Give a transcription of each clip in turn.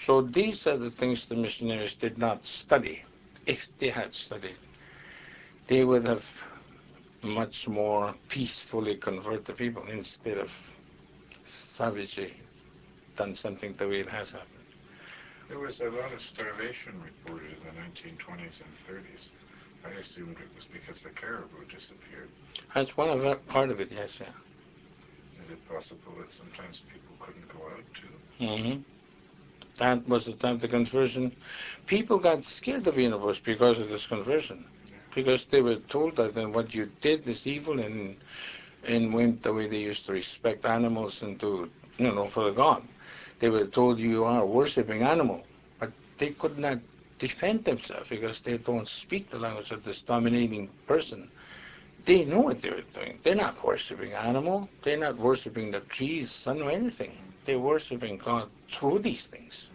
So these are the things the missionaries did not study. If they had studied, they would have much more peacefully converted the people instead of savagely done something the way it has happened. There was a lot of starvation reported in the 1920s and 30s. I assumed it was because the caribou disappeared. That's one of it, part of it, yes, yeah. Is it possible that sometimes people couldn't go out too? Hmm. That was the time of the conversion. People got scared of universe because of this conversion, Yeah. because they were told that then what you did is evil, and went the way they used to respect animals and to, for the God. They were told you are worshiping animal, but they could not defend themselves because they don't speak the language of this dominating person. They know what they were doing. They're not worshiping animal. They're not worshiping the trees, sun, or anything. They're worshiping God through these things.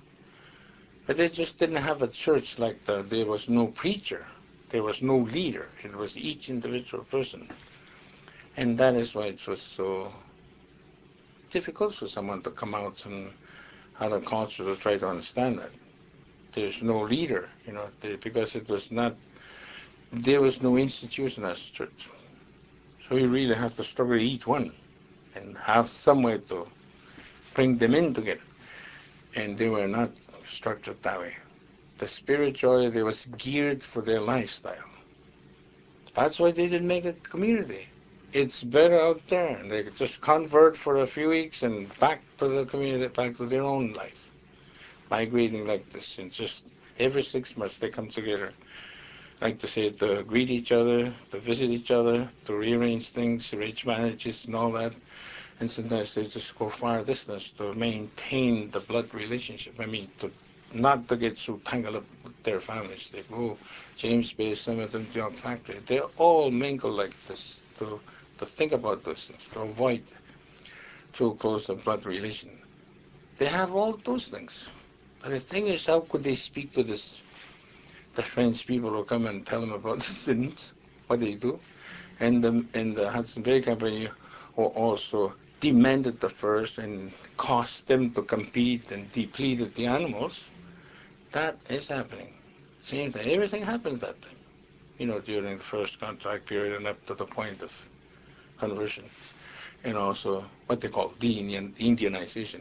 But they just didn't have a church like there was no preacher. There was no leader. It was each individual person. And that is why it was so difficult for someone to come out from other cultures to try to understand that. There's no leader, because it was not, there was no institution as a church. So you really have to struggle each one and have some way to bring them in together. And they were not structured that way. The spirituality was geared for their lifestyle. That's why they didn't make a community. It's better out there. They could just convert for a few weeks and back to the community, back to their own life, migrating like this. And just every 6 months they come together, like to say, to greet each other, to visit each other, to rearrange things, arrange marriages and all that. And sometimes they just go far distance to maintain the blood relationship. I mean, not to get so tangled up with their families. They go James Bay, some of them York Factory. They all mingle like this to think about those things, to avoid too close a blood relation. They have all those things. But the thing is, how could they speak to the French people who come and tell them about the sins, what they do? And the Hudson Bay Company, who also demanded the furs and caused them to compete and depleted the animals. That is happening. Same thing. Everything happened that time. During the first contract period and up to the point of conversion, and also what they call Indianization.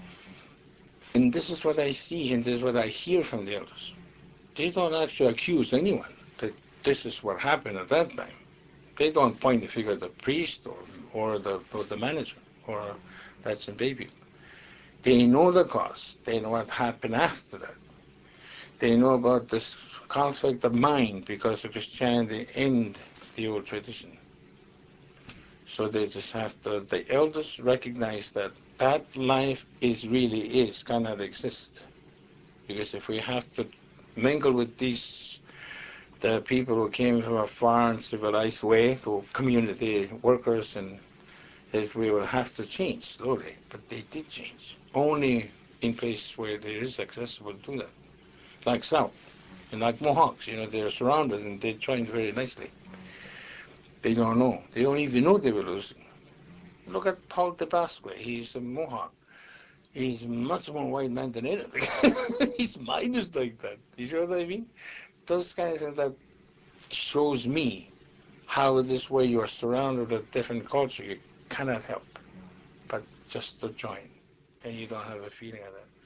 And this is what I see, and this is what I hear from the elders. They don't actually accuse anyone that this is what happened at that time. They don't point the finger at the priest or the manager or that's a baby. They know the cause. They know what happened after that. They know about this conflict of mind because of Christianity and the old tradition. So they just have to, the elders recognize that that life cannot exist. Because if we have to mingle with the people who came from a far and civilized way to community workers, and as we will have to change slowly, but they did change. Only in places where there is accessible to do that. Like South, and like Mohawks, they're surrounded and they joined very nicely. They don't know. They don't even know they were losing. Look at Paul Tabasque. He's a Mohawk. He's much more white man than anything. His mind is like that. You know what I mean? Those kinds of that shows me how this way you are surrounded with different culture, you cannot help but just to join. And you don't have a feeling of that.